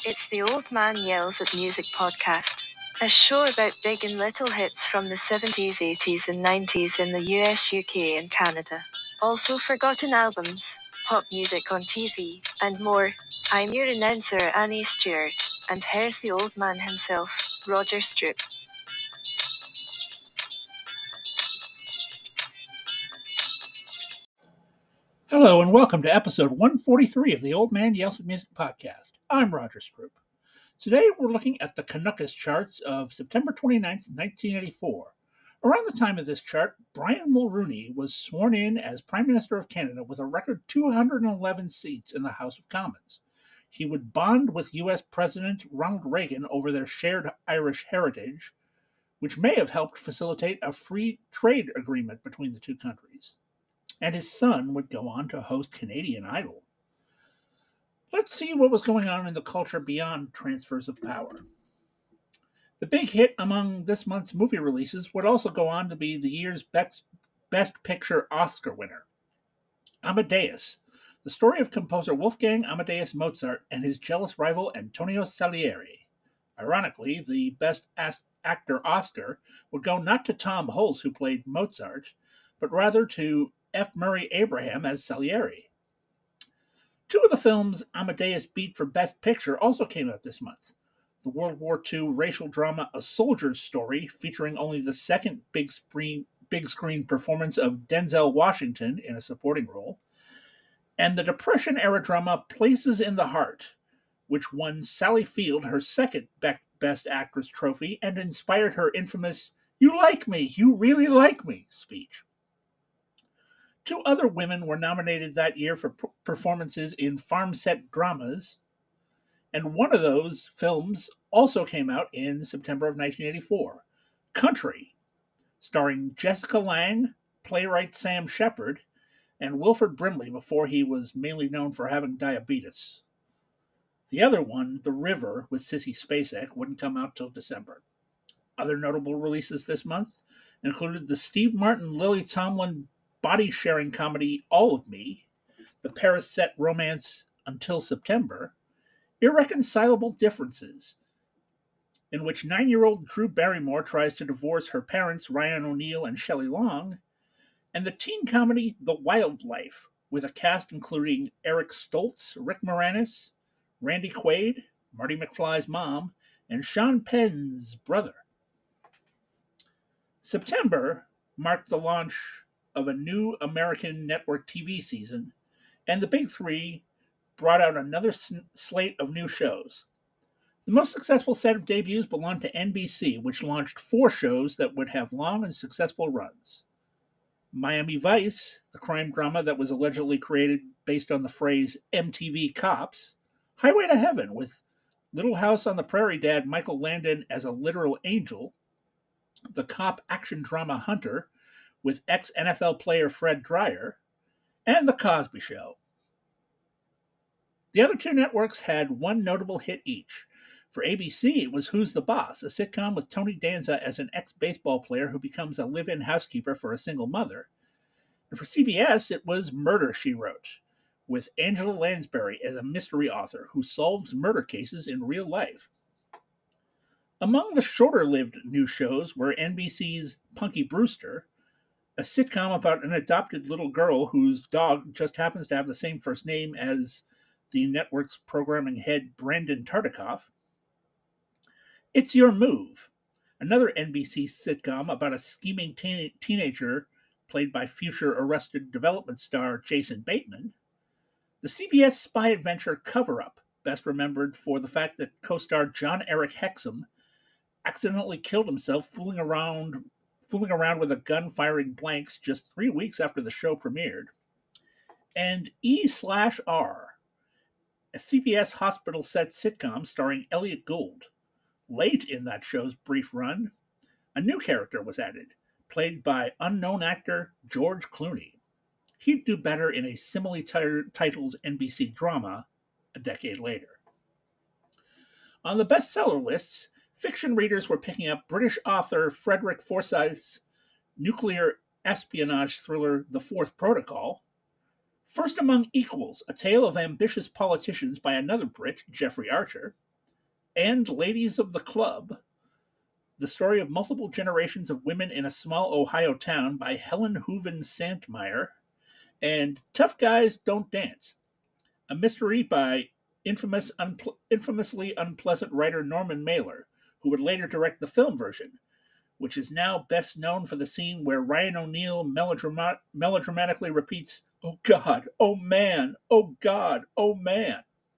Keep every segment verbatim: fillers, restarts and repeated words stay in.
It's the Old Man Yells at Music podcast, a show about big and little hits from the seventies, eighties, and nineties in the U S, U K, and Canada. Also forgotten albums, pop music on T V, and more. I'm your announcer, Annie Stewart, and here's the old man himself, Roger Stroop. Hello and welcome to episode one forty-three of the Old Man Yells at Music podcast. I'm Roger Stroop. Today we're looking at the Canuckus charts of September twenty-ninth, nineteen eighty-four. Around the time of this chart, Brian Mulroney was sworn in as Prime Minister of Canada with a record two hundred eleven seats in the House of Commons. He would bond with U S President Ronald Reagan over their shared Irish heritage, which may have helped facilitate a free trade agreement between the two countries. And his son would go on to host Canadian Idol. Let's see what was going on in the culture beyond transfers of power. The big hit among this month's movie releases would also go on to be the year's Best, Best Picture Oscar winner, Amadeus, the story of composer Wolfgang Amadeus Mozart and his jealous rival Antonio Salieri. Ironically, the Best Actor Oscar would go not to Tom Hulce, who played Mozart, but rather to F. Murray Abraham as Salieri. Two of the films Amadeus beat for Best Picture also came out this month. The World War Two racial drama A Soldier's Story, featuring only the second big screen, big screen performance of Denzel Washington in a supporting role, and the Depression-era drama Places in the Heart, which won Sally Field her second Best Actress trophy and inspired her infamous "You like me, you really like me" speech. Two other women were nominated that year for p- performances in farm set dramas, and one of those films also came out in September of nineteen eighty-four, Country, starring Jessica Lange, playwright Sam Shepard, and Wilford Brimley before he was mainly known for having diabetes. The other one, The River, with Sissy Spacek, wouldn't come out till December. Other notable releases this month included the Steve Martin, Lily Tomlin body-sharing comedy All of Me, the Paris set romance Until September, Irreconcilable Differences, in which nine-year-old Drew Barrymore tries to divorce her parents Ryan O'Neal and Shelley Long, and the teen comedy The Wildlife, with a cast including Eric Stoltz, Rick Moranis, Randy Quaid, Marty McFly's mom, and Sean Penn's brother. September marked the launch of a new American network T V season, and the Big Three brought out another slate of new shows. The most successful set of debuts belonged to N B C, which launched four shows that would have long and successful runs. Miami Vice, the crime drama that was allegedly created based on the phrase M T V Cops. Highway to Heaven, with Little House on the Prairie dad Michael Landon as a literal angel. The cop action drama Hunter, with ex-N F L player Fred Dryer, and The Cosby Show. The other two networks had one notable hit each. For A B C, it was Who's the Boss, a sitcom with Tony Danza as an ex-baseball player who becomes a live-in housekeeper for a single mother. And for C B S, it was Murder, She Wrote, with Angela Lansbury as a mystery author who solves murder cases in real life. Among the shorter-lived new shows were N B C's Punky Brewster, a sitcom about an adopted little girl whose dog just happens to have the same first name as the network's programming head Brandon Tartikoff. It's Your Move, another N B C sitcom about a scheming teen- teenager played by future Arrested Development star Jason Bateman. The C B S spy adventure Cover Up, best remembered for the fact that co-star John Eric Hexum accidentally killed himself fooling around fooling around with a gun firing blanks just three weeks after the show premiered. And E slash R, a C B S hospital set sitcom starring Elliot Gould. Late in that show's brief run, a new character was added, played by unknown actor George Clooney. He'd do better in a similarly titled N B C drama a decade later. On the bestseller lists, fiction readers were picking up British author Frederick Forsyth's nuclear espionage thriller The Fourth Protocol, First Among Equals, a tale of ambitious politicians by another Brit, Jeffrey Archer, and Ladies of the Club, the story of multiple generations of women in a small Ohio town by Helen Hooven Santmeyer, and Tough Guys Don't Dance, a mystery by infamous, unple- infamously unpleasant writer Norman Mailer, who would later direct the film version, which is now best known for the scene where Ryan O'Neal melodrama- melodramatically repeats, "Oh God, oh man, oh God, oh man."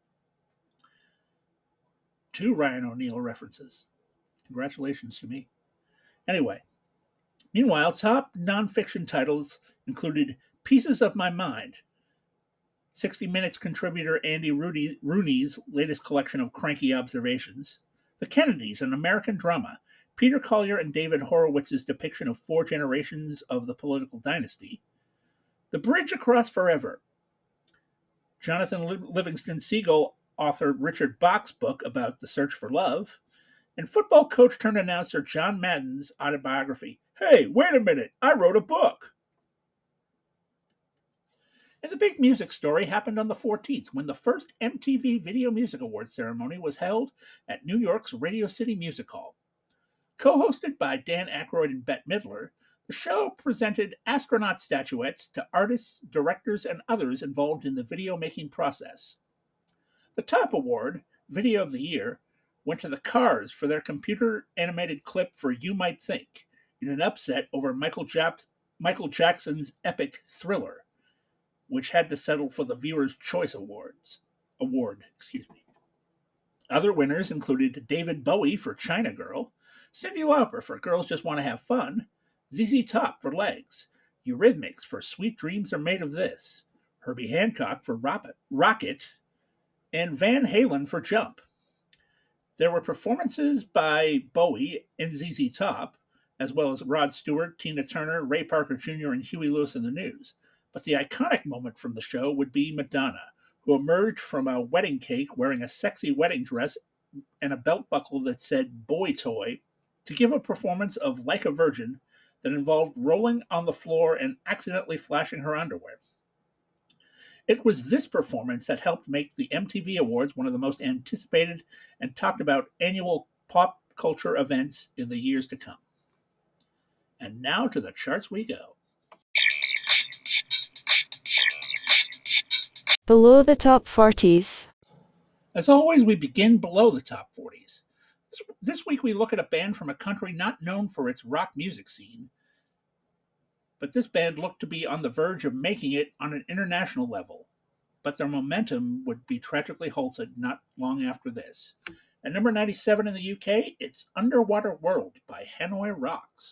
Two Ryan O'Neal references. Congratulations to me. Anyway, meanwhile, top nonfiction titles included Pieces of My Mind, sixty Minutes contributor Andy Rooney, Rooney's latest collection of cranky observations, The Kennedys, an American drama, Peter Collier and David Horowitz's depiction of four generations of the political dynasty, The Bridge Across Forever, Jonathan Livingston Seagull authored Richard Bach's book about the search for love, and football coach turned announcer John Madden's autobiography, Hey, wait a minute, I wrote a book. And the big music story happened on the fourteenth, when the first M T V Video Music Awards ceremony was held at New York's Radio City Music Hall. Co-hosted by Dan Aykroyd and Bette Midler, the show presented astronaut statuettes to artists, directors, and others involved in the video-making process. The top award, Video of the Year, went to the Cars for their computer-animated clip for You Might Think, in an upset over Michael, Japs- Michael Jackson's epic Thriller, which had to settle for the Viewer's Choice Awards. Award, excuse me. Other winners included David Bowie for China Girl, Cyndi Lauper for Girls Just Want to Have Fun, Z Z Top for Legs, Eurythmics for Sweet Dreams Are Made of This, Herbie Hancock for Rocket, and Van Halen for Jump. There were performances by Bowie and Z Z Top, as well as Rod Stewart, Tina Turner, Ray Parker Junior, and Huey Lewis and the News. But the iconic moment from the show would be Madonna, who emerged from a wedding cake wearing a sexy wedding dress and a belt buckle that said Boy Toy, to give a performance of Like a Virgin that involved rolling on the floor and accidentally flashing her underwear. It was this performance that helped make the M T V Awards one of the most anticipated and talked about annual pop culture events in the years to come. And now to the charts we go. Below the top forties. As always, we begin below the top forties. This week we look at a band from a country not known for its rock music scene, but this band looked to be on the verge of making it on an international level, but their momentum would be tragically halted not long after this. At number ninety-seven in the U K, it's Underwater World by Hanoi Rocks.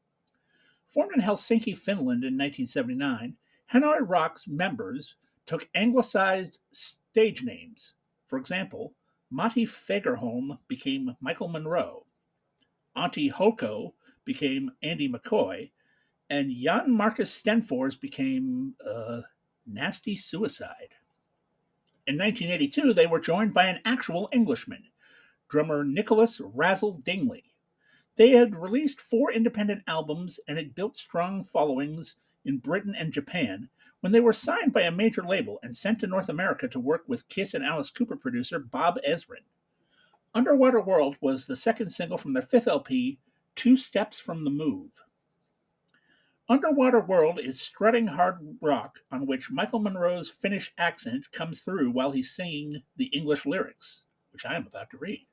Formed in Helsinki, Finland in nineteen seventy-nine, Hanoi Rocks members took anglicized stage names. For example, Matti Fagerholm became Michael Monroe, Auntie Hoko became Andy McCoy, and Jan Marcus Stenfors became uh, Nasty Suicide. In nineteen eighty-two, they were joined by an actual Englishman, drummer Nicholas Razzle Dingley. They had released four independent albums and had built strong followings in Britain and Japan when they were signed by a major label and sent to North America to work with Kiss and Alice Cooper producer Bob Ezrin. Underwater World was the second single from their fifth L P, Two Steps from the Move. Underwater World is strutting hard rock on which Michael Monroe's Finnish accent comes through while he's singing the English lyrics, which I am about to read.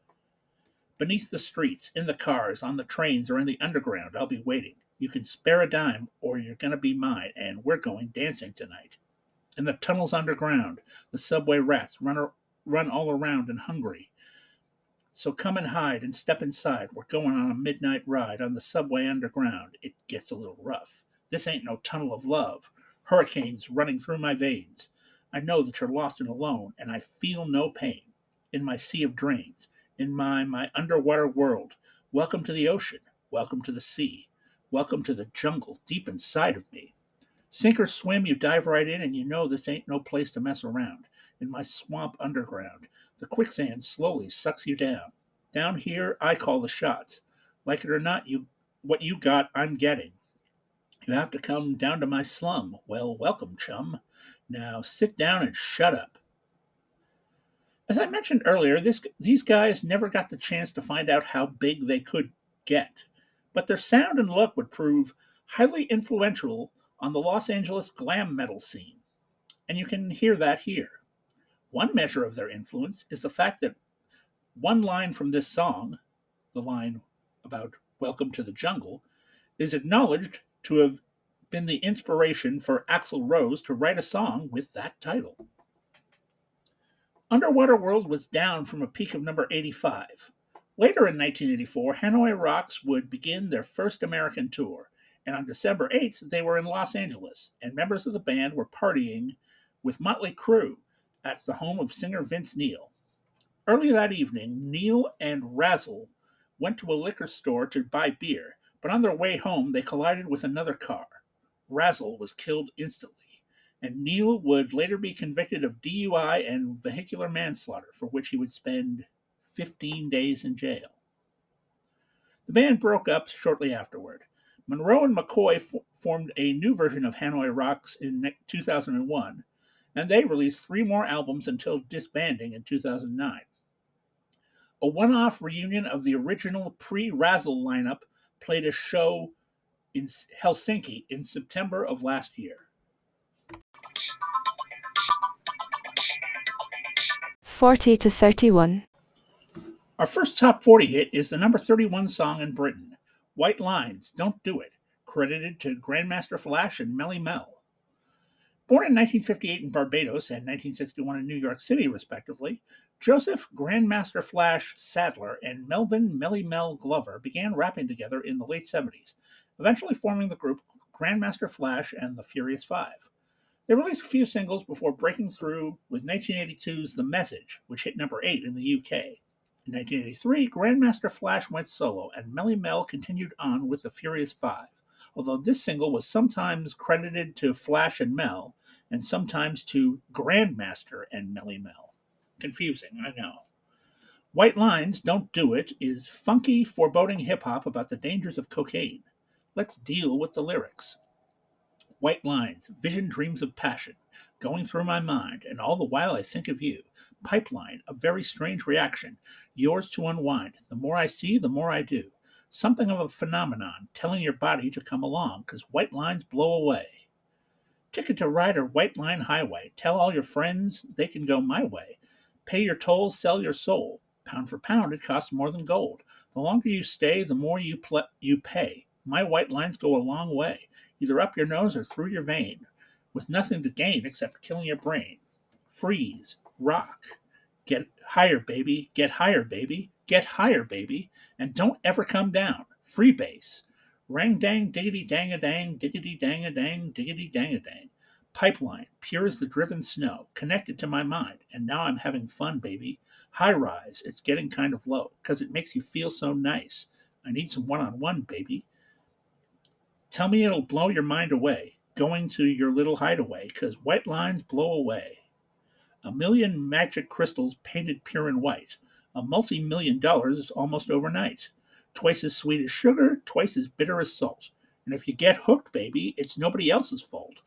Beneath the streets, in the cars, on the trains, or in the underground, I'll be waiting. You can spare a dime, or you're going to be mine, and we're going dancing tonight. In the tunnels underground, the subway rats run, run all around and hungry. So come and hide and step inside. We're going on a midnight ride on the subway underground. It gets a little rough. This ain't no tunnel of love. Hurricanes running through my veins. I know that you're lost and alone, and I feel no pain. In my sea of drains, in my, my underwater world, welcome to the ocean, welcome to the sea, welcome to the jungle deep inside of me. Sink or swim, you dive right in, and you know this ain't no place to mess around. In my swamp underground, the quicksand slowly sucks you down. Down here, I call the shots. Like it or not, you what you got, I'm getting. You have to come down to my slum. Well, welcome, chum. Now sit down and shut up. As I mentioned earlier, this, these guys never got the chance to find out how big they could get, but their sound and look would prove highly influential on the Los Angeles glam metal scene, and you can hear that here. One measure of their influence is the fact that one line from this song, the line about Welcome to the Jungle, is acknowledged to have been the inspiration for Axl Rose to write a song with that title. Underwater World was down from a peak of number eighty-five. Later in nineteen eighty-four, Hanoi Rocks would begin their first American tour, and on December eighth, they were in Los Angeles, and members of the band were partying with Motley Crue at the home of singer Vince Neil. Early that evening, Neil and Razzle went to a liquor store to buy beer, but on their way home, they collided with another car. Razzle was killed instantly, and Neil would later be convicted of D U I and vehicular manslaughter, for which he would spend fifteen days in jail. The band broke up shortly afterward. Monroe and McCoy f- formed a new version of Hanoi Rocks in two thousand one, and they released three more albums until disbanding in two thousand nine. A one-off reunion of the original pre-Razzle lineup played a show in Helsinki in September of last year. forty to thirty-one. Our first top forty hit is the number thirty-one song in Britain, White Lines, Don't Do It, credited to Grandmaster Flash and Melly Mel. Born in nineteen fifty-eight in Barbados and nineteen sixty-one in New York City, respectively, Joseph Grandmaster Flash Sadler and Melvin Melly Mel Glover began rapping together in the late seventies, eventually forming the group Grandmaster Flash and the Furious Five. They released a few singles before breaking through with nineteen eighty-two's The Message, which hit number eight in the U K. In nineteen eighty-three, Grandmaster Flash went solo, and Melly Mel continued on with the Furious Five, although this single was sometimes credited to Flash and Mel, and sometimes to Grandmaster and Melly Mel. Confusing, I know. White Lines, Don't Do It is funky, foreboding hip-hop about the dangers of cocaine. Let's deal with the lyrics. White lines, vision dreams of passion, going through my mind, and all the while I think of you. Pipeline, a very strange reaction, yours to unwind. The more I see, the more I do. Something of a phenomenon, telling your body to come along, 'cause white lines blow away. Ticket to ride a white line highway, tell all your friends they can go my way. Pay your tolls, sell your soul. Pound for pound, it costs more than gold. The longer you stay, the more you pl- you pay. My white lines go a long way, either up your nose or through your vein, with nothing to gain except killing your brain. Freeze, rock, get higher, baby, get higher, baby, get higher, baby, and don't ever come down. Freebase. Rang dang, diggity dang a dang, diggity dang a dang, diggity dang a dang. Pipeline, pure as the driven snow, connected to my mind, and now I'm having fun, baby. High rise, it's getting kind of low, 'cause it makes you feel so nice. I need some one-on-one, baby. Tell me it'll blow your mind away, going to your little hideaway, 'cause white lines blow away. A million magic crystals painted pure and white. A multi-million dollars almost overnight. Twice as sweet as sugar, twice as bitter as salt. And if you get hooked, baby, it's nobody else's fault.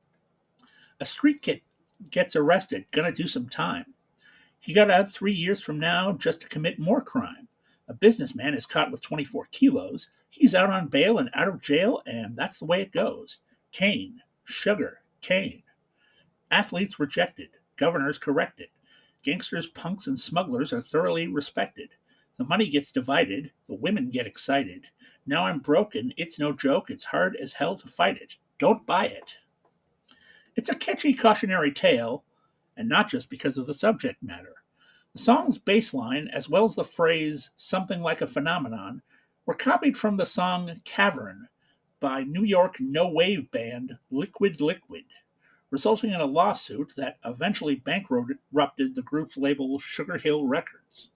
A street kid gets arrested, gonna do some time. He got out three years from now just to commit more crime. A businessman is caught with twenty-four kilos. He's out on bail and out of jail, and that's the way it goes. Cane, sugar, cane. Athletes rejected, governors corrected. Gangsters, punks, and smugglers are thoroughly respected. The money gets divided, the women get excited. Now I'm broken, it's no joke, it's hard as hell to fight it. Don't buy it. It's a catchy cautionary tale, and not just because of the subject matter. The song's bass line, as well as the phrase, something like a phenomenon, were copied from the song Cavern by New York no-wave band Liquid Liquid, resulting in a lawsuit that eventually bankrupted the group's label Sugar Hill Records.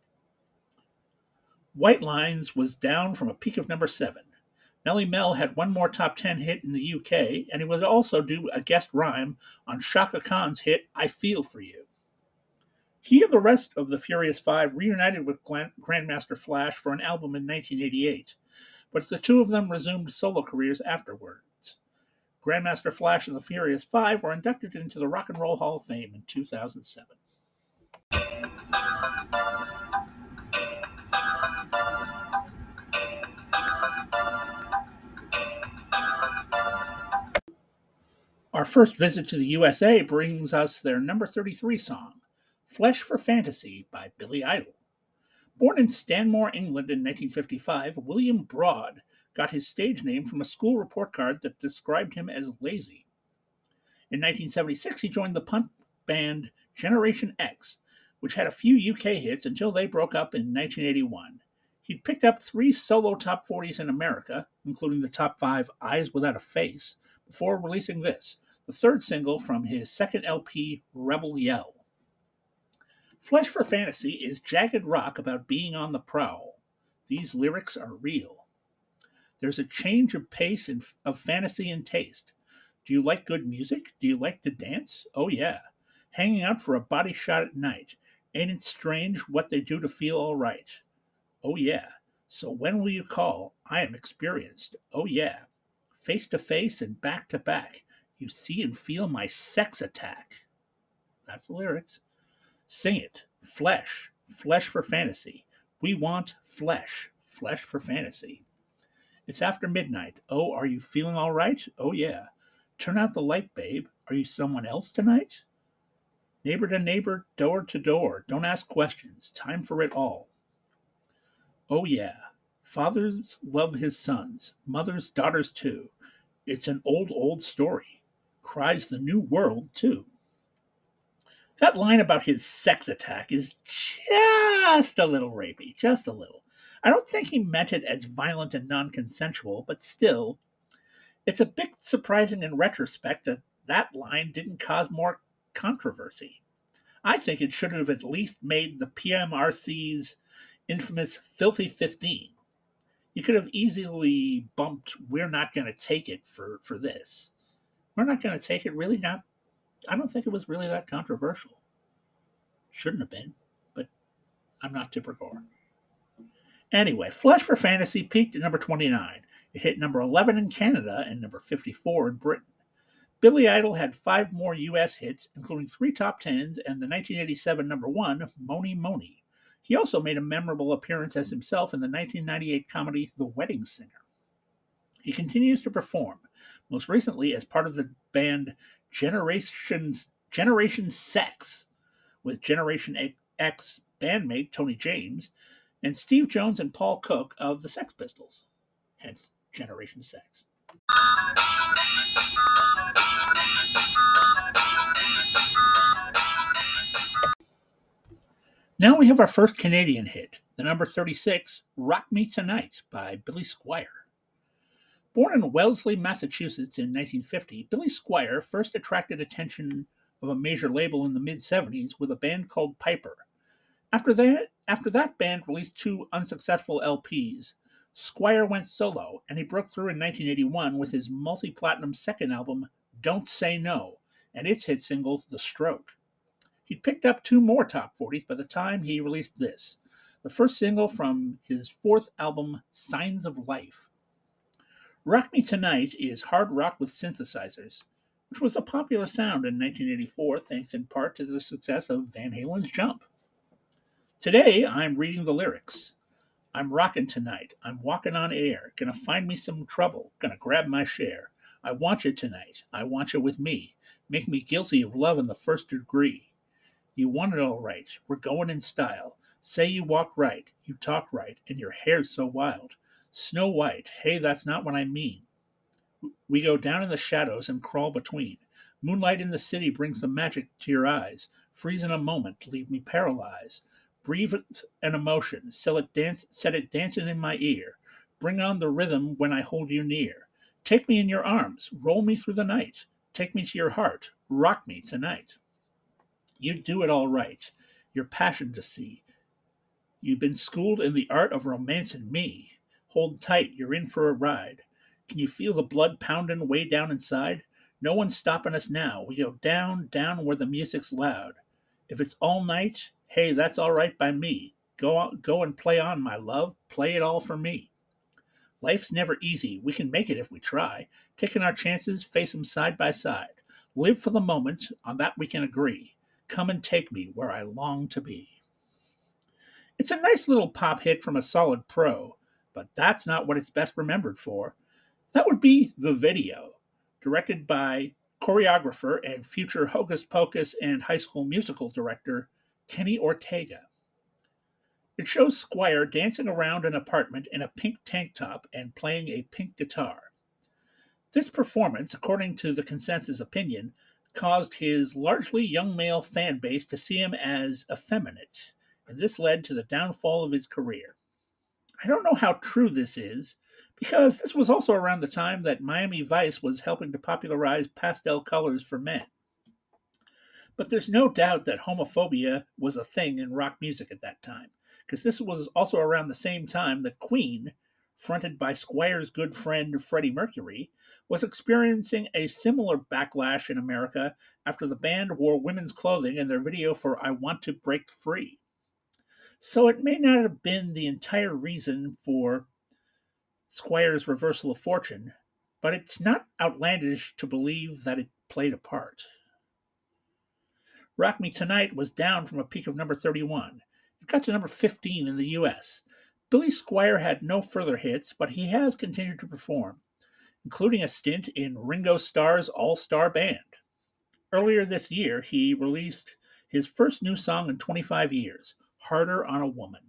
White Lines was down from a peak of number seven. Melly Mel had one more top ten hit in the U K, and he would also do a guest rhyme on Chaka Khan's hit I Feel For You. He and the rest of the Furious Five reunited with Grandmaster Flash for an album in nineteen eighty-eight, but the two of them resumed solo careers afterwards. Grandmaster Flash and the Furious Five were inducted into the Rock and Roll Hall of Fame in two thousand seven. Our first visit to the U S A brings us their number thirty-three song, Flesh for Fantasy by Billy Idol. Born in Stanmore, England in nineteen fifty-five, William Broad got his stage name from a school report card that described him as lazy. In nineteen seventy-six, he joined the punk band Generation X, which had a few U K hits until they broke up in nineteen eighty-one. He'd picked up three solo top forties in America, including the top five Eyes Without a Face, before releasing this, the third single from his second L P, Rebel Yell. Flesh for Fantasy is jagged rock about being on the prowl. These lyrics are real. There's a change of pace and of fantasy and taste. Do you like good music? Do you like to dance? Oh yeah. Hanging out for a body shot at night. Ain't it strange what they do to feel all right? Oh yeah. So when will you call? I am experienced. Oh yeah. Face to face and back to back. You see and feel my sex attack. That's the lyrics. Sing it. Flesh. Flesh for fantasy. We want flesh. Flesh for fantasy. It's after midnight. Oh, are you feeling all right? Oh yeah. Turn out the light, babe. Are you someone else tonight? Neighbor to neighbor, door to door. Don't ask questions. Time for it all. Oh yeah. Fathers love his sons. Mothers, daughters too. It's an old, old story. Cries the new world too. That line about his sex attack is just a little rapey. Just a little. I don't think he meant it as violent and non-consensual, but still, it's a bit surprising in retrospect that that line didn't cause more controversy. I think it should have at least made the P M R C's infamous Filthy fifteen. You could have easily bumped We're Not Gonna Take It for, for this. We're Not Gonna Take It really not, I don't think it was really that controversial. Shouldn't have been, but I'm not Tipper Gore. Anyway, Flesh for Fantasy peaked at number twenty-nine. It hit number eleven in Canada and number fifty-four in Britain. Billy Idol had five more U S hits, including three top tens and the nineteen eighty-seven number one, Mony Mony. He also made a memorable appearance as himself in the nineteen ninety-eight comedy The Wedding Singer. He continues to perform, most recently as part of the band Generations, Generation Sex, with Generation X bandmate Tony James, and Steve Jones and Paul Cook of the Sex Pistols, hence Generation Sex. Now we have our first Canadian hit, the number thirty-six, Rock Me Tonight by Billy Squier. Born in Wellesley, Massachusetts in nineteen fifty, Billy Squier first attracted attention of a major label in the mid-seventies with a band called Piper. After that, after that band released two unsuccessful L Ps, Squier went solo, and he broke through in nineteen eighty-one with his multi-platinum second album, Don't Say No, and its hit single, The Stroke. He'd picked up two more top forties by the time he released this, the first single from his fourth album, Signs of Life. Rock Me Tonight is hard rock with synthesizers, which was a popular sound in nineteen eighty-four thanks in part to the success of Van Halen's Jump. Today, I'm reading the lyrics. I'm rockin' tonight. I'm walking on air. Gonna find me some trouble. Gonna grab my share. I want you tonight. I want you with me. Make me guilty of love in the first degree. You want it all right. We're going in style. Say you walk right. You talk right. And your hair's so wild. Snow White. Hey, that's not what I mean. We go down in the shadows and crawl between. Moonlight in the city brings the magic to your eyes. Freeze in a moment. Leave me paralyzed. Breathe an emotion. Set it, dance, set it dancing in my ear. Bring on the rhythm when I hold you near. Take me in your arms. Roll me through the night. Take me to your heart. Rock me tonight. You do it all right. Your passion to see. You've been schooled in the art of romancing me. Hold tight. You're in for a ride. Can you feel the blood pounding way down inside? No one's stopping us now. We go down, down where the music's loud. If it's all night, hey, that's all right by me. Go on, go and play on, my love. Play it all for me. Life's never easy. We can make it if we try. Taking our chances, face them side by side. Live for the moment. On that we can agree. Come and take me where I long to be. It's a nice little pop hit from a solid pro, but that's not what it's best remembered for. That would be the video, directed by choreographer and future Hocus Pocus and High School Musical director Kenny Ortega. It shows Squire dancing around an apartment in a pink tank top and playing a pink guitar. This performance, according to the consensus opinion, caused his largely young male fan base to see him as effeminate, and this led to the downfall of his career. I don't know how true this is, because this was also around the time that Miami Vice was helping to popularize pastel colors for men. But there's no doubt that homophobia was a thing in rock music at that time, because this was also around the same time that Queen, fronted by Squire's good friend Freddie Mercury, was experiencing a similar backlash in America after the band wore women's clothing in their video for I Want to Break Free. So it may not have been the entire reason for Squire's reversal of fortune, but it's not outlandish to believe that it played a part. Rock Me Tonight was down from a peak of number thirty-one. It got to number fifteen in the U S. Billy Squier had no further hits, but he has continued to perform, including a stint in Ringo Starr's All-Star Band. Earlier this year, he released his first new song in twenty-five years, Harder on a Woman.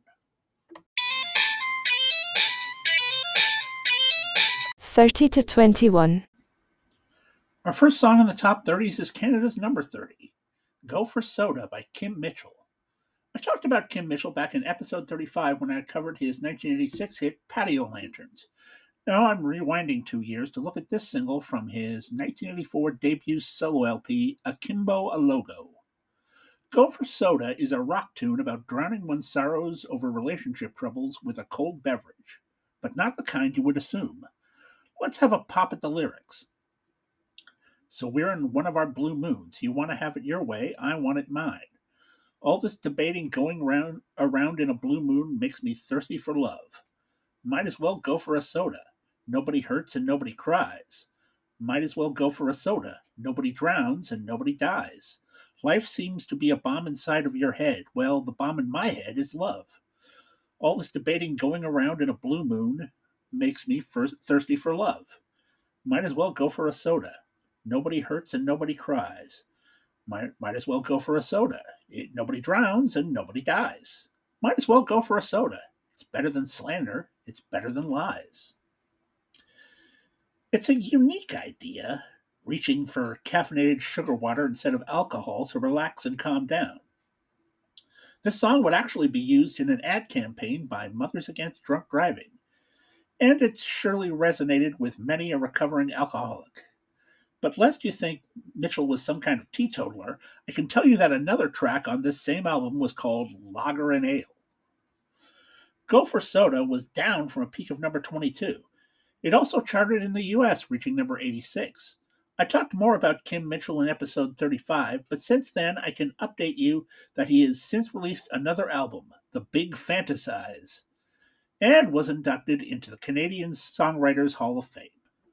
thirty to twenty-one. Our first song in the top thirties is Canada's number thirty, Go for Soda by Kim Mitchell. I talked about Kim Mitchell back in episode thirty-five when I covered his nineteen eighty-six hit Patio Lanterns. Now I'm rewinding two years to look at this single from his nineteen eighty-four debut solo L P, Akimbo Alogo. Go for Soda is a rock tune about drowning one's sorrows over relationship troubles with a cold beverage, but not the kind you would assume. Let's have a pop at the lyrics. So we're in one of our blue moons. You want to have it your way, I want it mine. All this debating going round, around in a blue moon makes me thirsty for love. Might as well go for a soda. Nobody hurts and nobody cries. Might as well go for a soda. Nobody drowns and nobody dies. Life seems to be a bomb inside of your head. Well, the bomb in my head is love. All this debating going around in a blue moon makes me first thirsty for love. Might as well go for a soda. Nobody hurts and nobody cries. Might, might as well go for a soda. It, nobody drowns and nobody dies. Might as well go for a soda. It's better than slander. It's better than lies. It's a unique idea, reaching for caffeinated sugar water instead of alcohol to relax and calm down. This song would actually be used in an ad campaign by Mothers Against Drunk Driving, and it's surely resonated with many a recovering alcoholic. But lest you think Mitchell was some kind of teetotaler, I can tell you that another track on this same album was called Lager and Ale. Go for Soda was down from a peak of number twenty-two. It also charted in the U S, reaching number eighty-six. I talked more about Kim Mitchell in episode thirty-five, but since then I can update you that he has since released another album, The Big Fantasize, and was inducted into the Canadian Songwriters Hall of Fame.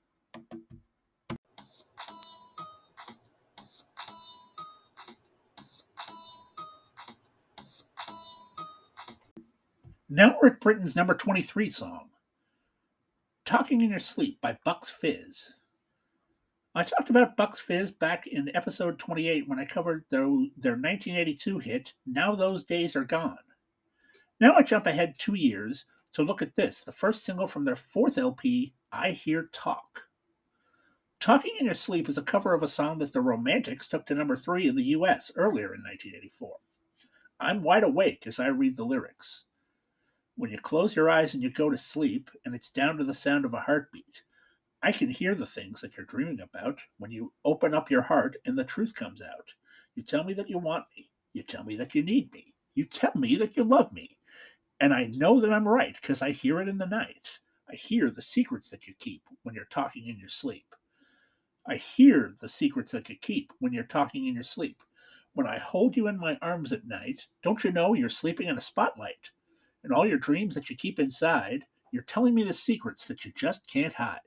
Now we're at Britain's number twenty-three song, Talking in Your Sleep by Bucks Fizz. I talked about Bucks Fizz back in episode twenty-eight when I covered their, their nineteen eighty-two hit, Now Those Days Are Gone. Now I jump ahead two years to look at this, the first single from their fourth L P, I Hear Talk. Talking in Your Sleep is a cover of a song that the Romantics took to number three in the U S earlier in nineteen eighty-four. I'm wide awake as I read the lyrics. When you close your eyes and you go to sleep, and it's down to the sound of a heartbeat, I can hear the things that you're dreaming about when you open up your heart and the truth comes out. You tell me that you want me. You tell me that you need me. You tell me that you love me. And I know that I'm right because I hear it in the night. I hear the secrets that you keep when you're talking in your sleep. I hear the secrets that you keep when you're talking in your sleep. When I hold you in my arms at night, don't you know you're sleeping in a spotlight? And all your dreams that you keep inside, you're telling me the secrets that you just can't hide.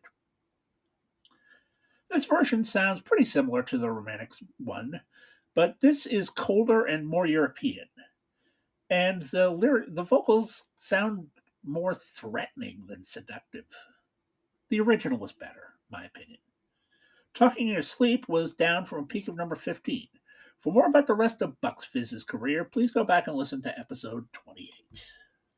This version sounds pretty similar to the Romantics one, but this is colder and more European. And the lyric, the vocals sound more threatening than seductive. The original was better, in my opinion. Talking in Your Sleep was down from a peak of number fifteen. For more about the rest of Bucks Fizz's career, please go back and listen to episode twenty-eight.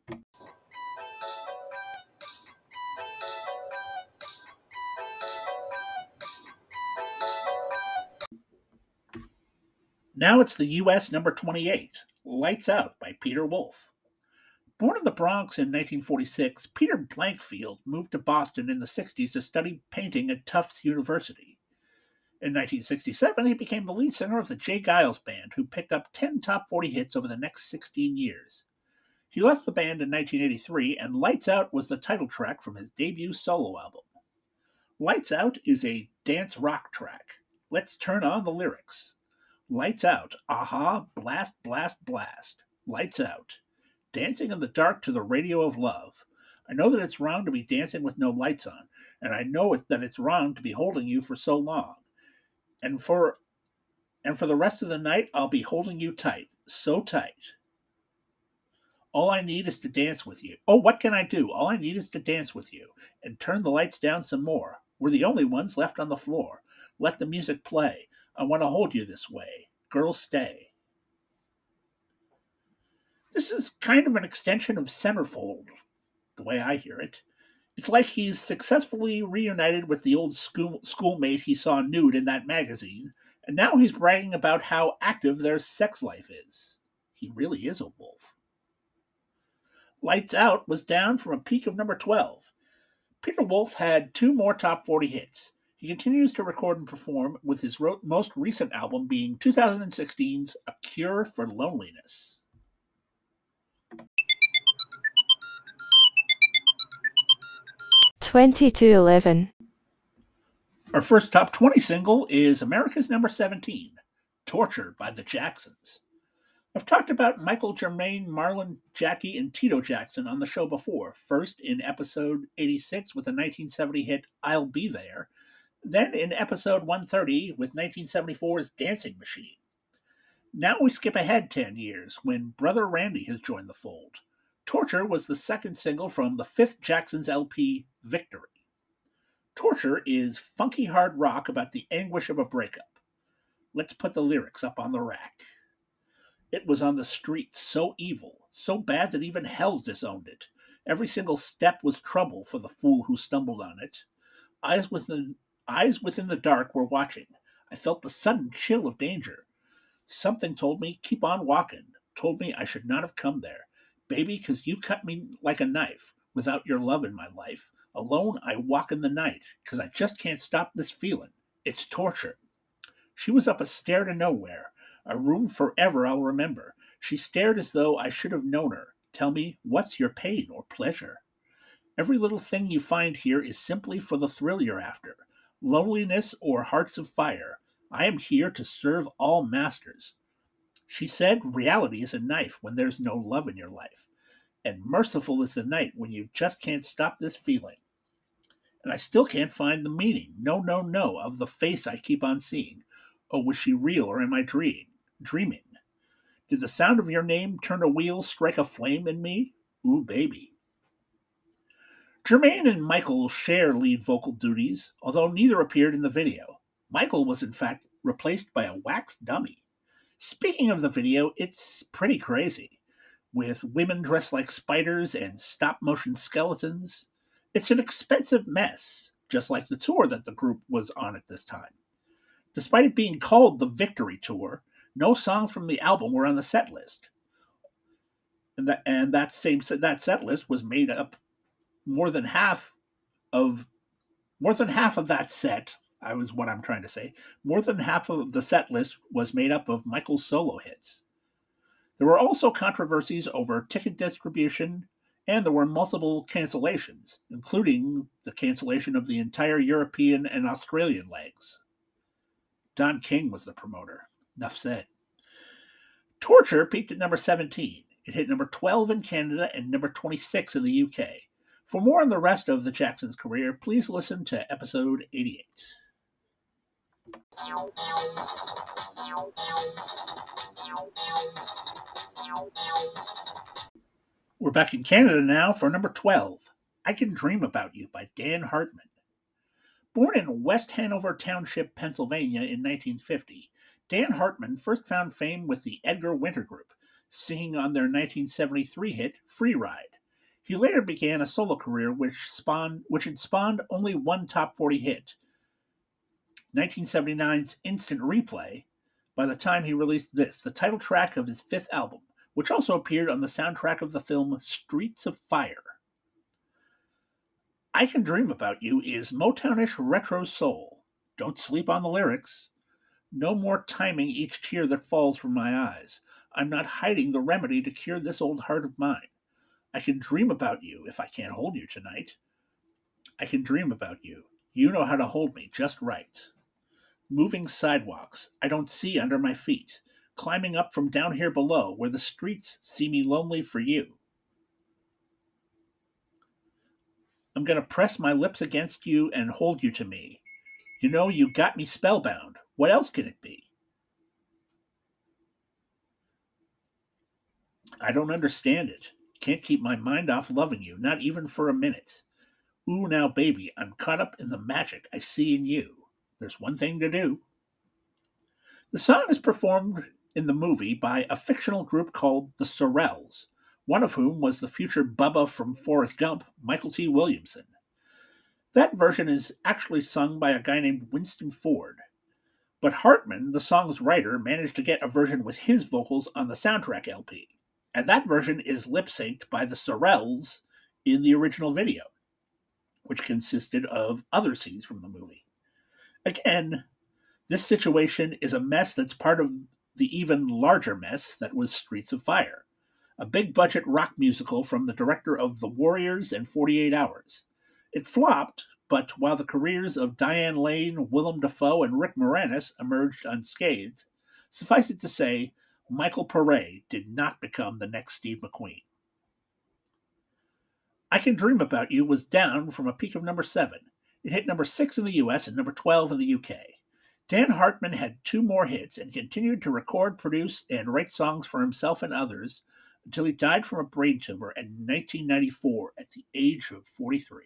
Now it's the U S number twenty-eight, Lights Out by Peter Wolf. Born in the Bronx in nineteen forty-six, Peter Blankfield moved to Boston in the sixties to study painting at Tufts University. In nineteen sixty-seven, he became the lead singer of the J. Geils Band, who picked up ten top forty hits over the next sixteen years. He left the band in nineteen eighty-three, and Lights Out was the title track from his debut solo album. Lights Out is a dance rock track. Let's turn on the lyrics. Lights out. Aha, blast, blast, blast. Lights out. Dancing in the dark to the radio of love. I know that it's wrong to be dancing with no lights on, and I know it, that it's wrong to be holding you for so long. And for and for the rest of the night, I'll be holding you tight, so tight. All I need is to dance with you. Oh, what can I do? All I need is to dance with you. And turn the lights down some more. We're the only ones left on the floor. Let the music play. I want to hold you this way. Girls, stay. This is kind of an extension of Centerfold, the way I hear it. It's like he's successfully reunited with the old school, schoolmate he saw nude in that magazine, and now he's bragging about how active their sex life is. He really is a wolf. Lights Out was down from a peak of number twelve. Peter Wolf had two more top forty hits. He continues to record and perform, with his ro- most recent album being twenty sixteen's A Cure for Loneliness. twenty-two eleven. Our first top twenty single is America's number seventeen, Torture by the Jacksons. I've talked about Michael, Jermaine, Marlon, Jackie, and Tito Jackson on the show before, first in episode eighty-six with the nineteen seventy hit I'll Be There, then in episode one thirty with nineteen seventy-four's Dancing Machine. Now we skip ahead ten years when Brother Randy has joined the fold. Torture was the second single from the fifth Jacksons L P, Victory. Torture is funky hard rock about the anguish of a breakup. Let's put the lyrics up on the rack. It was on the street, so evil, so bad that even hell disowned it. Every single step was trouble for the fool who stumbled on it. Eyes within, eyes within the dark were watching. I felt the sudden chill of danger. Something told me, keep on walking, told me I should not have come there. Baby, 'cause you cut me like a knife, without your love in my life. Alone I walk in the night, 'cause I just can't stop this feeling. It's torture. She was up a stair to nowhere, a room forever I'll remember. She stared as though I should have known her. Tell me, what's your pain or pleasure? Every little thing you find here is simply for the thrill you're after. Loneliness or hearts of fire. I am here to serve all masters. She said, reality is a knife when there's no love in your life. And merciful is the night when you just can't stop this feeling. And I still can't find the meaning, no, no, no, of the face I keep on seeing. Oh, was she real or am I dreaming? Dreaming. Did the sound of your name turn a wheel, strike a flame in me? Ooh, baby. Jermaine and Michael share lead vocal duties, although neither appeared in the video. Michael was in fact replaced by a wax dummy. Speaking of the video, it's pretty crazy, with women dressed like spiders and stop-motion skeletons. It's an expensive mess, just like the tour that the group was on at this time. Despite it being called the Victory Tour, no songs from the album were on the set list. And that, and that same that set list was made up more than half of more than half of that set. I was what I'm trying to say. More than half of the set list was made up of Michael's solo hits. There were also controversies over ticket distribution, and there were multiple cancellations, including the cancellation of the entire European and Australian legs. Don King was the promoter. Enough said. Torture peaked at number seventeen. It hit number twelve in Canada and number twenty-six in the U K. For more on the rest of the Jacksons' career, please listen to episode eighty-eight. We're back in Canada now for number twelve, I Can Dream About You by Dan Hartman. Born in West Hanover Township, Pennsylvania in nineteen fifty, Dan Hartman first found fame with the Edgar Winter Group, singing on their nineteen seventy-three hit Free Ride. He later began a solo career which spawned which had spawned only one top forty hit, nineteen seventy-nine's Instant Replay, by the time he released this, the title track of his fifth album, which also appeared on the soundtrack of the film Streets of Fire. I Can Dream About You is Motownish retro soul. Don't sleep on the lyrics. No more timing each tear that falls from my eyes. I'm not hiding the remedy to cure this old heart of mine. I can dream about you if I can't hold you tonight. I can dream about you. You know how to hold me just right. Moving sidewalks I don't see under my feet. Climbing up from down here below where the streets see me lonely for you. I'm going to press my lips against you and hold you to me. You know you got me spellbound. What else can it be? I don't understand it. Can't keep my mind off loving you, not even for a minute. Ooh, now, baby, I'm caught up in the magic I see in you. There's one thing to do. The song is performed in the movie by a fictional group called the Sorrells, one of whom was the future Bubba from Forrest Gump, Michael T. Williamson. That version is actually sung by a guy named Winston Ford. But Hartman, the song's writer, managed to get a version with his vocals on the soundtrack L P. And that version is lip-synced by the Sorrells in the original video, which consisted of other scenes from the movie. Again, this situation is a mess that's part of the even larger mess that was Streets of Fire, a big-budget rock musical from the director of The Warriors and forty-eight hours. It flopped, but while the careers of Diane Lane, Willem Dafoe, and Rick Moranis emerged unscathed, suffice it to say, Michael Paré did not become the next Steve McQueen. I Can Dream About You was down from a peak of number seven. It hit number six in the U S and number twelve in the U K. Dan Hartman had two more hits and continued to record, produce, and write songs for himself and others until he died from a brain tumor in nineteen ninety-four at the age of forty-three.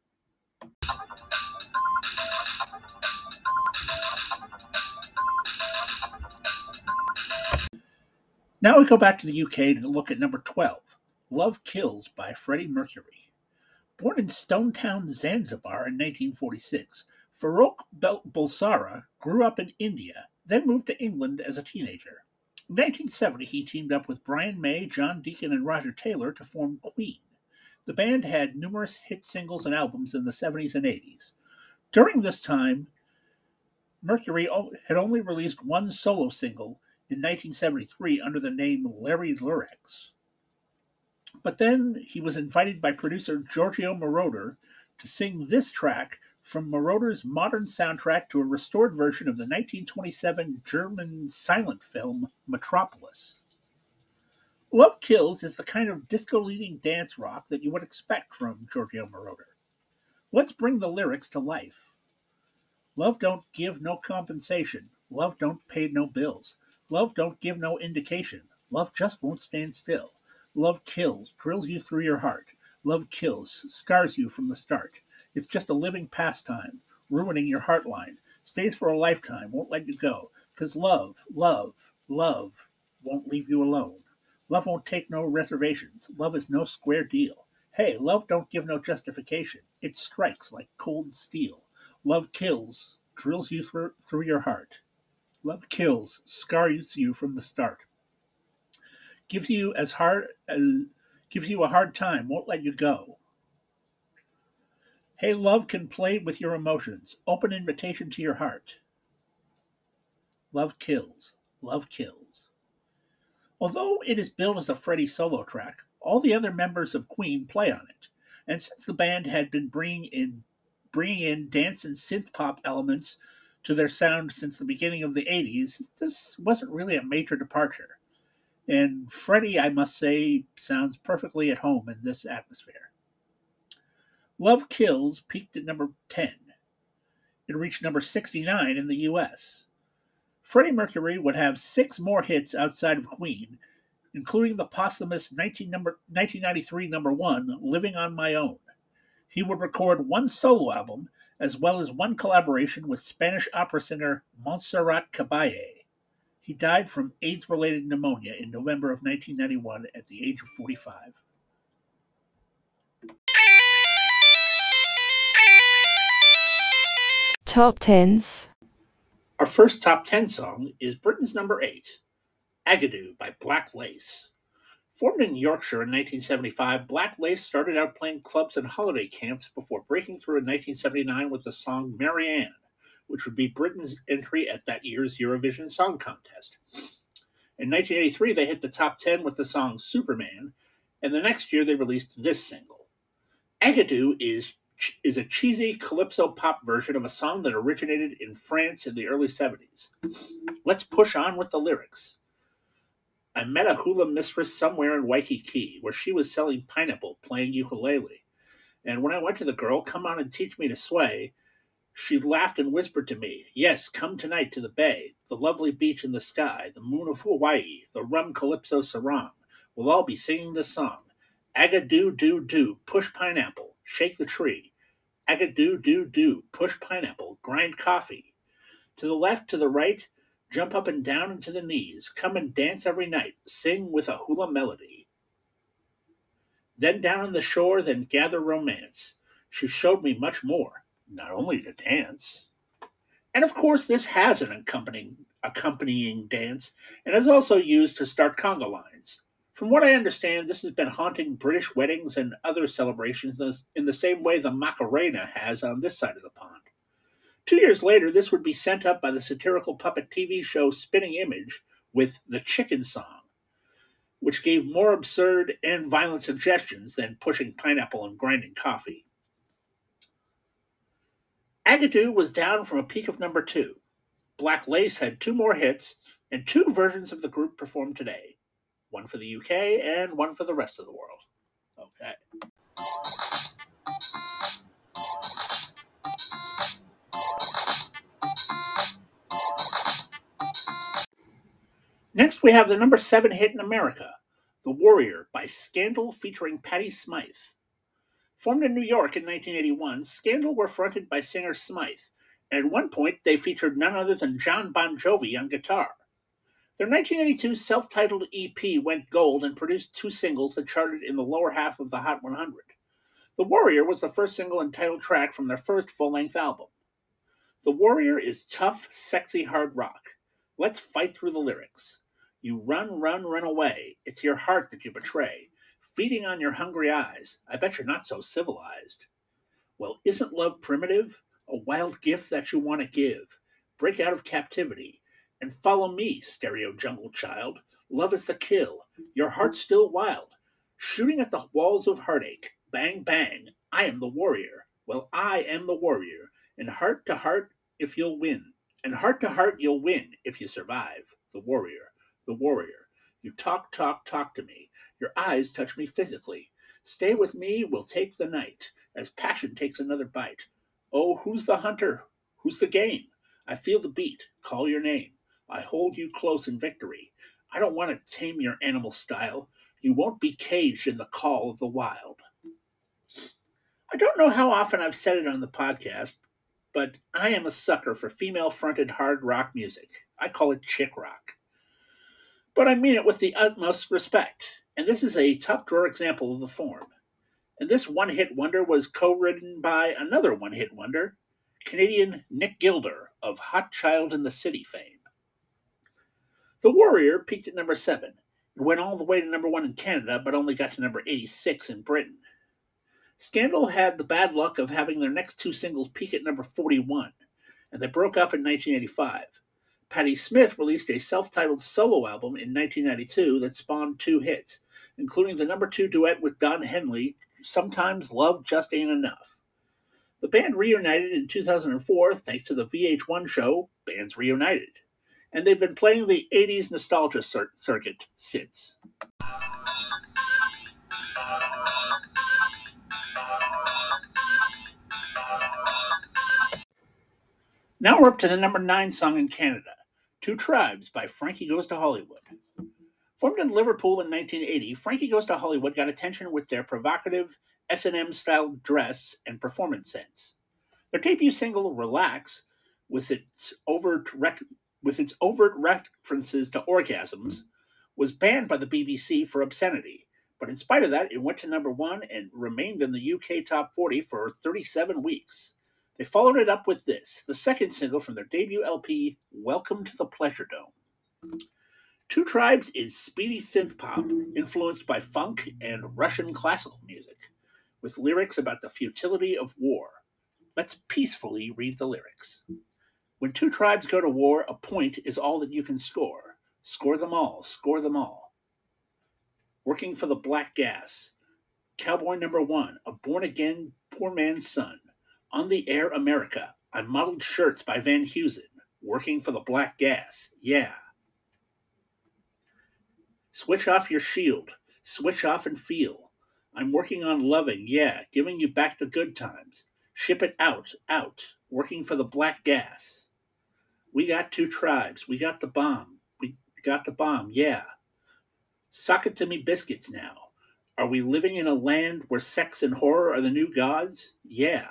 Now we go back to the U K to look at number twelve, Love Kills by Freddie Mercury. Born in Stone Town, Zanzibar in nineteen forty-six, Farrokh Bulsara grew up in India, then moved to England as a teenager. In nineteen seventy, he teamed up with Brian May, John Deacon, and Roger Taylor to form Queen. The band had numerous hit singles and albums in the seventies and eighties. During this time, Mercury had only released one solo single in nineteen seventy-three under the name Larry Lurex. But then he was invited by producer Giorgio Moroder to sing this track from Moroder's modern soundtrack to a restored version of the nineteen twenty-seven German silent film Metropolis. Love Kills is the kind of disco-leading dance rock that you would expect from Giorgio Moroder. Let's bring the lyrics to life. Love don't give no compensation. Love don't pay no bills. Love don't give no indication. Love just won't stand still. Love kills, drills you through your heart. Love kills, scars you from the start. It's just a living pastime, ruining your heartline. Stays for a lifetime, won't let you go. 'Cause love, love, love won't leave you alone. Love won't take no reservations. Love is no square deal. Hey, love don't give no justification. It strikes like cold steel. Love kills, drills you through, through your heart. Love kills, scars you from the start. Gives you as hard as gives you a hard time, won't let you go. Hey, love can play with your emotions. Open invitation to your heart. Love kills. Love kills. Although it is billed as a Freddie solo track, all the other members of Queen play on it. And since the band had been bringing in bringing in dance and synth pop elements to their sound since the beginning of the eighties, this wasn't really a major departure. And Freddie, I must say, sounds perfectly at home in this atmosphere. Love Kills peaked at number ten. It reached number sixty-nine in the U S. Freddie Mercury would have six more hits outside of Queen, including the posthumous nineteen ninety-three number one, Living on My Own. He would record one solo album as well as one collaboration with Spanish opera singer Montserrat Caballé. He died from AIDS-related pneumonia in November of nineteen ninety-one at the age of forty-five. Top tens. Our first top ten song is Britain's number eight, Agadoo by Black Lace. Formed in Yorkshire in nineteen seventy-five, Black Lace started out playing clubs and holiday camps before breaking through in nineteen seventy-nine with the song Marianne, which would be Britain's entry at that year's Eurovision Song Contest. In nineteen eighty-three, they hit the top ten with the song Superman, and the next year they released this single. Agadoo is, is a cheesy calypso pop version of a song that originated in France in the early seventies. Let's push on with the lyrics. I met a hula mistress somewhere in Waikiki, where she was selling pineapple, playing ukulele. And when I went to the girl, come on and teach me to sway, she laughed and whispered to me, yes, come tonight to the bay, the lovely beach in the sky, the moon of Hawaii, the rum calypso sarong. We'll all be singing this song. Agadoo, doo, doo, push pineapple, shake the tree. Agadoo, doo, doo, push pineapple, grind coffee. To the left, to the right, jump up and down into the knees. Come and dance every night. Sing with a hula melody. Then down on the shore, then gather romance. She showed me much more, not only to dance. And of course, this has an accompanying, accompanying dance and is also used to start conga lines. From what I understand, this has been haunting British weddings and other celebrations in the same way the Macarena has on this side of the pond. Two years later, this would be sent up by the satirical puppet T V show Spinning Image with The Chicken Song, which gave more absurd and violent suggestions than pushing pineapple and grinding coffee. Agadoo was down from a peak of number two. Black Lace had two more hits, and two versions of the group performed today. One for the U K and one for the rest of the world. Okay. Next, we have the number seven hit in America, The Warrior by Scandal featuring Patti Smythe. Formed in New York in nineteen eighty-one, Scandal were fronted by singer Smythe, and at one point they featured none other than John Bon Jovi on guitar. Their nineteen eighty-two self-titled E P went gold and produced two singles that charted in the lower half of the Hot one hundred. The Warrior was the first single and title track from their first full-length album. The Warrior is tough, sexy hard rock. Let's fight through the lyrics. You run, run, run away. It's your heart that you betray. Feeding on your hungry eyes. I bet you're not so civilized. Well, isn't love primitive? A wild gift that you want to give. Break out of captivity. And follow me, stereo jungle child. Love is the kill. Your heart's still wild. Shooting at the walls of heartache. Bang, bang. I am the warrior. Well, I am the warrior. And heart to heart, if you'll win. And heart to heart, you'll win if you survive. The warrior. The warrior. You talk, talk, talk to me. Your eyes touch me physically. Stay with me, we'll take the night, as passion takes another bite. Oh, who's the hunter? Who's the game? I feel the beat. Call your name. I hold you close in victory. I don't want to tame your animal style. You won't be caged in the call of the wild. I don't know how often I've said it on the podcast, but I am a sucker for female-fronted hard rock music. I call it chick rock. But I mean it with the utmost respect, and this is a top-drawer example of the form. And this one-hit wonder was co-written by another one-hit wonder, Canadian Nick Gilder of Hot Child in the City fame. The Warrior peaked at number seven. It went all the way to number one in Canada, but only got to number eighty-six in Britain. Scandal had the bad luck of having their next two singles peak at number forty-one, and they broke up in nineteen eighty-five. Patti Smith released a self-titled solo album in nineteen ninety-two that spawned two hits, including the number two duet with Don Henley, Sometimes Love Just Ain't Enough. The band reunited in two thousand four thanks to the V H one show Bands Reunited, and they've been playing the eighties nostalgia cir- circuit since. Now we're up to the number nine song in Canada, Two Tribes by Frankie Goes to Hollywood. Formed in Liverpool in nineteen eighty, Frankie Goes to Hollywood got attention with their provocative S and M-style dress and performance sense. Their debut single, Relax, with its overt, rec- with its overt references to orgasms, was banned by the B B C for obscenity. But in spite of that, it went to number one and remained in the U K top forty for thirty-seven weeks. They followed it up with this, the second single from their debut L P, Welcome to the Pleasure Dome. Two Tribes is speedy synth pop influenced by funk and Russian classical music, with lyrics about the futility of war. Let's peacefully read the lyrics. When two tribes go to war, a point is all that you can score. Score them all, score them all. Working for the black gas. Cowboy number one, a born-again poor man's son. On the Air America, I modeled shirts by Van Heusen. Working for the black gas, yeah. Switch off your shield. Switch off and feel. I'm working on loving, yeah, giving you back the good times. Ship it out, out. Working for the black gas. We got two tribes. We got the bomb. We got the bomb, yeah. Sock it to me biscuits now. Are we living in a land where sex and horror are the new gods? Yeah.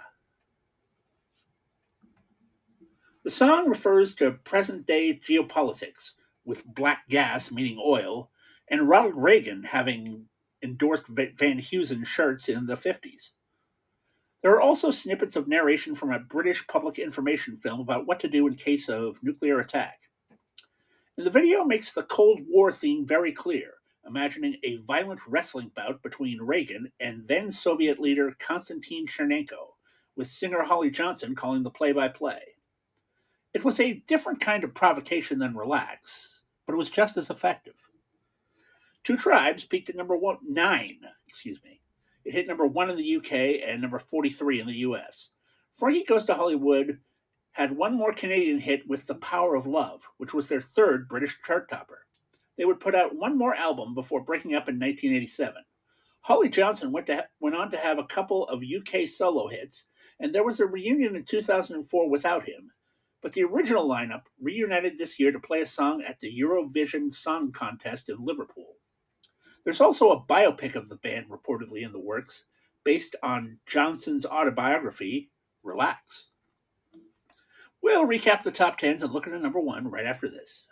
The song refers to present-day geopolitics, with black gas meaning oil, and Ronald Reagan having endorsed Van Heusen shirts in the fifties. There are also snippets of narration from a British public information film about what to do in case of nuclear attack. And the video makes the Cold War theme very clear, imagining a violent wrestling bout between Reagan and then Soviet leader Konstantin Chernenko, with singer Holly Johnson calling the play-by-play. It was a different kind of provocation than Relax, but it was just as effective. Two Tribes peaked at number one, nine, excuse me. It hit number one in the U K and number forty-three in the U S. Frankie Goes to Hollywood had one more Canadian hit with The Power of Love, which was their third British chart topper. They would put out one more album before breaking up in nineteen eighty-seven. Holly Johnson went, to, went on to have a couple of U K solo hits, and there was a reunion in two thousand four without him. But the original lineup reunited this year to play a song at the Eurovision Song Contest in Liverpool. There's also a biopic of the band reportedly in the works, based on Johnson's autobiography, Relax. We'll recap the top tens and look at the number one right after this.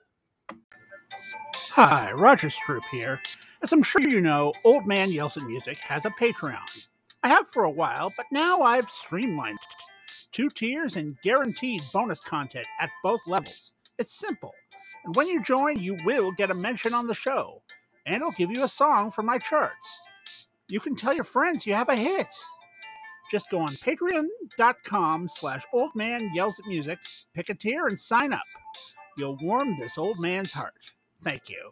Hi, Roger Stroop here. As I'm sure you know, Old Man Yells at Music has a Patreon. I have for a while, but now I've streamlined it. Two tiers and guaranteed bonus content at both levels. It's simple. And when you join, you will get a mention on the show. And I'll give you a song from my charts. You can tell your friends you have a hit. Just go on patreon.com slash old man yells at music, pick a tier, and sign up. You'll warm this old man's heart. Thank you.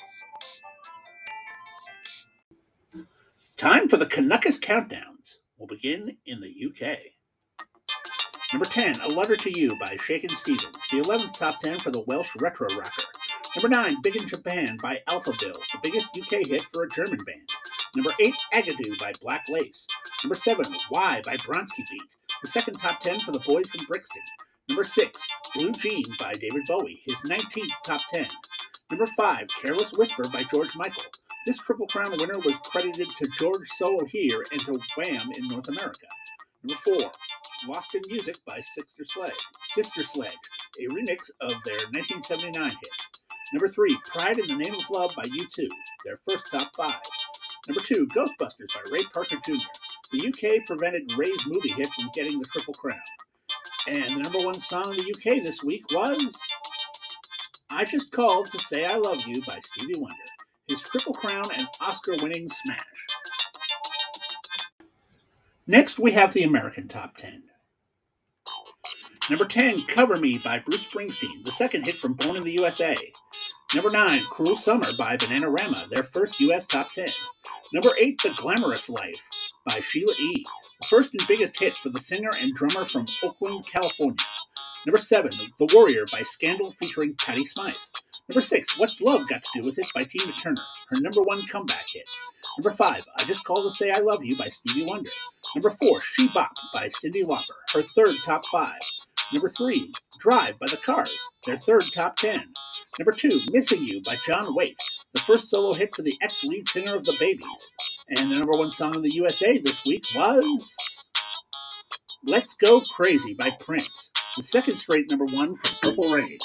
Time for the Canuckus Countdowns. We'll begin in the U K. Number ten, A Letter to You by Shakin' Stevens, the eleventh top ten for the Welsh retro rocker. Number nine, Big in Japan by Alphaville, the biggest U K hit for a German band. Number eight, Agadoo by Black Lace. Number seven, Why by Bronski Beat, the second top ten for the boys from Brixton. Number six, Blue Jean by David Bowie, his nineteenth top ten. Number five, Careless Whisper by George Michael. This Triple Crown winner was credited to George Solo here and to Wham in North America. Number four, Lost in Music by Sister Sledge, Sister Sledge, a remix of their nineteen seventy-nine hit. Number three, Pride in the Name of Love by U two, their first top five. Number two, Ghostbusters by Ray Parker Junior The U K prevented Ray's movie hit from getting the Triple Crown. And the number one song in the U K this week was I Just Called to Say I Love You by Stevie Wonder, his Triple Crown and Oscar-winning smash. Next, we have the American Top ten. Number ten, Cover Me by Bruce Springsteen, the second hit from Born in the U S A. Number nine, Cruel Summer by Bananarama, their first U S top ten. Number eight, The Glamorous Life by Sheila E., the first and biggest hit for the singer and drummer from Oakland, California. Number seven, The Warrior by Scandal featuring Patti Smythe. Number six, What's Love Got to Do With It by Tina Turner, her number one comeback hit. Number five, I Just Called to Say I Love You by Stevie Wonder. Number four, She Bop by Cyndi Lauper, her third top five. Number three, Drive by the Cars, their third top ten. Number two, Missing You by John Waite, the first solo hit for the ex-lead singer of the Babies. And the number one song in the U S A this week was Let's Go Crazy by Prince, the second straight number one from Purple Rain.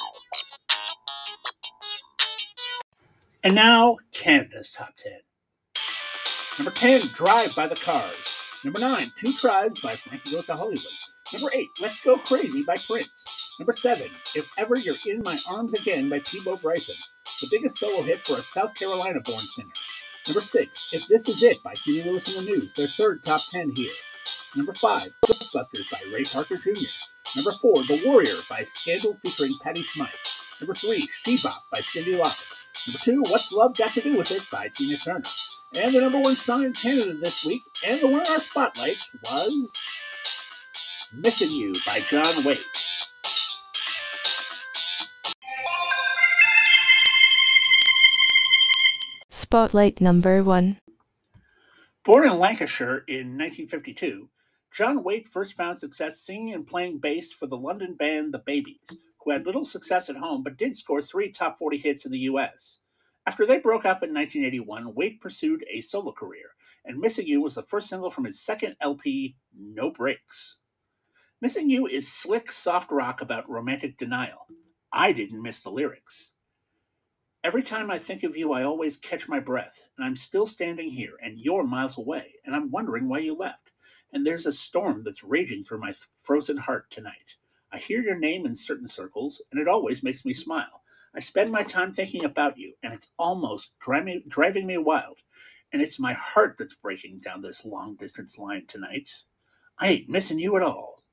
And now, Canada's top ten. Number ten, Drive by the Cars. Number nine, Two Tribes by Frankie Goes to Hollywood. Number eight, Let's Go Crazy by Prince. Number seven, If Ever You're in My Arms Again by Peabo Bryson, the biggest solo hit for a South Carolina-born singer. Number six, If This Is It by Huey Lewis and the News, their third top ten here. Number five, Ghostbusters by Ray Parker Junior Number four, The Warrior by Scandal featuring Patti Smythe. Number three, She-Bop by Cyndi Lauper. Number two, What's Love Got to Do With It by Tina Turner. And the number one song in Canada this week, and the winner of our spotlight, was Missing You by John Waite. Spotlight number one. Born in Lancashire in nineteen fifty-two, John Waite first found success singing and playing bass for the London band The Babies, who had little success at home but did score three top forty hits in the U S. After they broke up in nineteen eighty-one, Waite pursued a solo career, and Missing You was the first single from his second L P, No Breaks. Missing You is slick, soft rock about romantic denial. I didn't miss the lyrics. Every time I think of you, I always catch my breath, and I'm still standing here, and you're miles away, and I'm wondering why you left. And there's a storm that's raging through my frozen heart tonight. I hear your name in certain circles, and it always makes me smile. I spend my time thinking about you, and it's almost driving, driving me wild. And it's my heart that's breaking down this long-distance line tonight. I ain't missing you at all.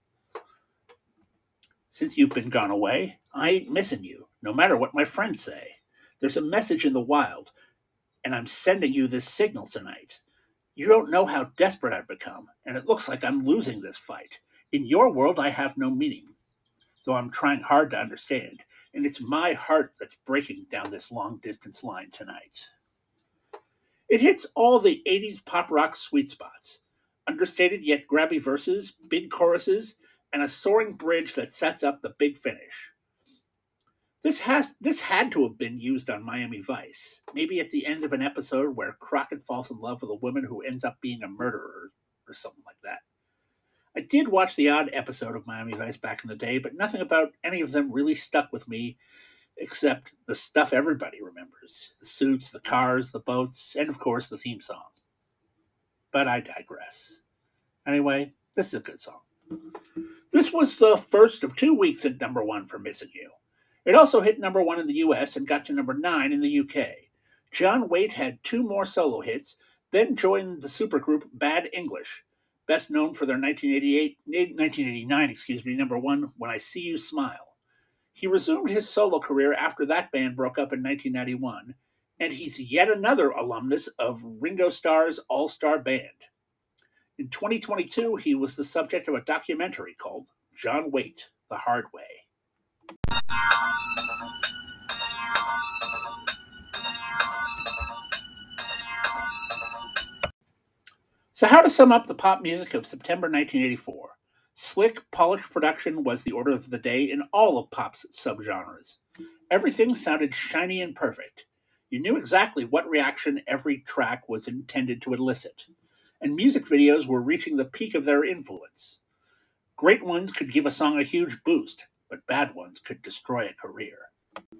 Since you've been gone away, I ain't missing you, no matter what my friends say. There's a message in the wild, and I'm sending you this signal tonight. You don't know how desperate I've become, and it looks like I'm losing this fight. In your world, I have no meaning, though I'm trying hard to understand, and it's my heart that's breaking down this long-distance line tonight. It hits all the eighties pop rock sweet spots, understated yet grabby verses, big choruses, and a soaring bridge that sets up the big finish. This has this had to have been used on Miami Vice, maybe at the end of an episode where Crockett falls in love with a woman who ends up being a murderer or something like that. I did watch the odd episode of Miami Vice back in the day, but nothing about any of them really stuck with me except the stuff everybody remembers. The suits, the cars, the boats, and of course the theme song. But I digress. Anyway, this is a good song. This was the first of two weeks at number one for Missing You. It also hit number one in the U S and got to number nine in the U K. John Waite had two more solo hits, then joined the supergroup Bad English, best known for their nineteen eighty-eight, nineteen eighty-nine excuse me, number one, When I See You Smile. He resumed his solo career after that band broke up in nineteen ninety-one, and he's yet another alumnus of Ringo Starr's All-Star Band. In twenty twenty-two, he was the subject of a documentary called John Waite, The Hard Way. So how to sum up the pop music of September nineteen eighty-four? Slick, polished production was the order of the day in all of pop's subgenres. Everything sounded shiny and perfect. You knew exactly what reaction every track was intended to elicit. And music videos were reaching the peak of their influence. Great ones could give a song a huge boost, but bad ones could destroy a career.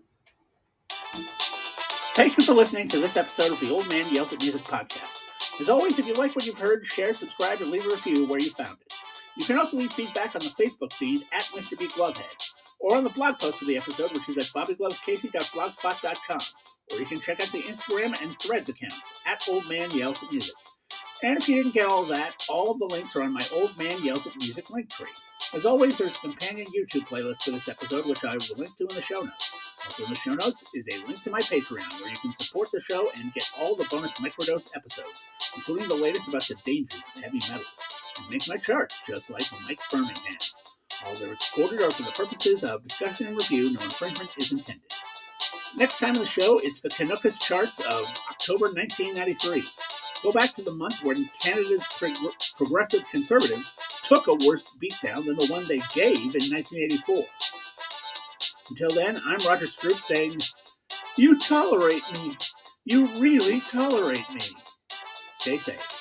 Thank you for listening to this episode of the Old Man Yells at Music podcast. As always, if you like what you've heard, share, subscribe, and leave a review where you found it. You can also leave feedback on the Facebook feed at Mister B Glovehead, or on the blog post of the episode, which is at bobby gloves casey dot blogspot dot com, or you can check out the Instagram and Threads accounts at Old Man Yells at Music. And if you didn't get all that, all of the links are on my Old Man Yells at Music link tree. As always, there's a companion YouTube playlist to this episode, which I will link to in the show notes. Also in the show notes is a link to my Patreon, where you can support the show and get all the bonus microdose episodes, including the latest about the dangers of heavy metal, and make my charts just like Mike Birmingham. All lyrics quoted are for the purposes of discussion and review. No infringement is intended. Next time on the show, it's the Canuckus charts of October nineteen ninety-three. Go back to the month when Canada's pro- progressive conservatives took a worse beatdown than the one they gave in nineteen eighty-four. Until then, I'm Roger Scroop saying, you tolerate me. You really tolerate me. Stay safe.